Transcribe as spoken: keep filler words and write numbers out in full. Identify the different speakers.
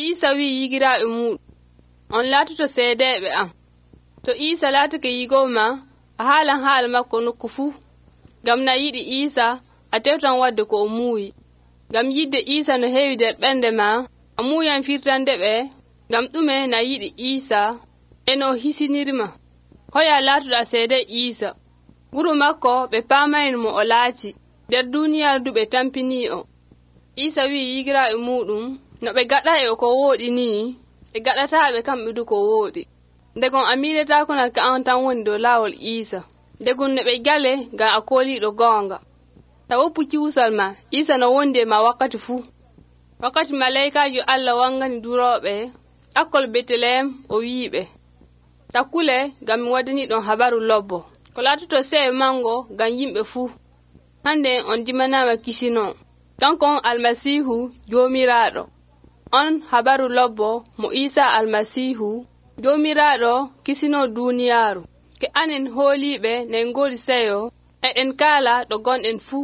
Speaker 1: Isa wi yigiraaɓe muɗum, on laatoto seedeeɓe am. To Isa laatake yigo ma, a haalan haala makko nokku fuu. Ngam na yiɗi Isa, a tewtan wadde ko o muuyi. Ngam yidde Isa no heewi nder ɓernde ma, a muuyan firtande ɓe, ngam ɗume na yiɗi Isa, e no hisinirma. Hoya laatoɗa seede Isa. Wuro makko ɓe paamayin mo o laati, nder duniyaaru du ɓe tampini o. Isa wi yigiraaɓe muɗum, no ɓe gaɗa e ko wooɗi ni, ɓe gaɗataaɓe kamɓe du ko wooɗi. Ndegon a miiletako na ka an tan woni dow laawol Isa. Ndegon no ɓe gale ga a kooliɗo goonga. Ta woppu kiwsal ma, Isa no wondi e ma wakkati fuu. Wakkati malaikajo Allah wangani durooɓe, akkol Betlehem o wiiɓe. Takkule ngam mi waddani ɗon habaru lobbo, ko laatoto sewe mango ngam yimɓe fuu. Hande on dimanama kisino, kanko on Almasihu joomiraaɗo. On habaru lobbo mo Isa Almasihu joomiraaɗo kisino duniyaaru. Ke anen hooliɓe nen ngoli seyo, e en kaala ɗo gonɗen fuu.